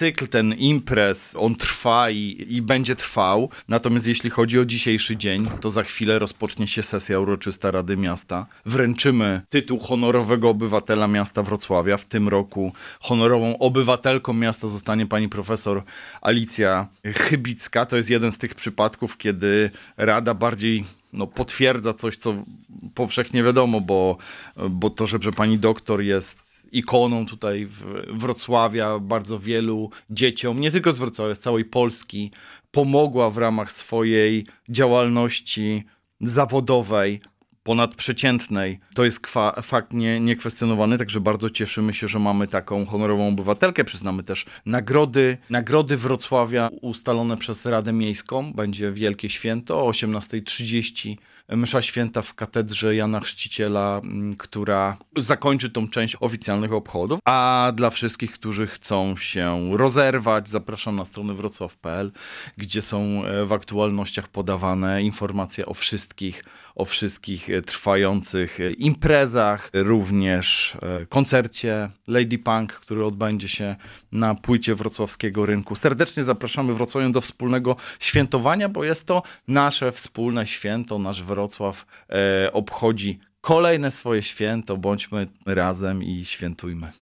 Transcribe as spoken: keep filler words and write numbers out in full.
cykl, ten imprez, on trwa i, i będzie trwał. Natomiast jeśli chodzi o dzisiejszy dzień, to za chwilę rozpocznie się sesja uroczysta Rady Miasta. Wręczymy tytuł honorowego obywatela miasta Wrocławia. W tym roku honorową obywatelką miasta zostanie pani profesor Alicja Chybicka. To jest jeden z tych przypadków, kiedy Rada bardziej no, potwierdza coś, co powszechnie wiadomo, bo, bo to, że, że pani doktor jest ikoną tutaj w Wrocławia, bardzo wielu dzieciom, nie tylko z Wrocławia, z całej Polski, pomogła w ramach swojej działalności zawodowej, ponadprzeciętnej. To jest kwa- fakt nie, niekwestionowany, także bardzo cieszymy się, że mamy taką honorową obywatelkę. Przyznamy też nagrody. Nagrody Wrocławia ustalone przez Radę Miejską. Będzie wielkie święto o osiemnasta trzydzieści. Msza święta w katedrze Jana Chrzciciela, która zakończy tą część oficjalnych obchodów. A dla wszystkich, którzy chcą się rozerwać, zapraszam na stronę wrocław kropka p l, gdzie są w aktualnościach podawane informacje o wszystkich, o wszystkich trwających imprezach, również koncercie Lady Punk, który odbędzie się na płycie wrocławskiego rynku. Serdecznie zapraszamy Wrocławian do wspólnego świętowania, bo jest to nasze wspólne święto. Nasz Wrocław e, obchodzi kolejne swoje święto. Bądźmy razem i świętujmy.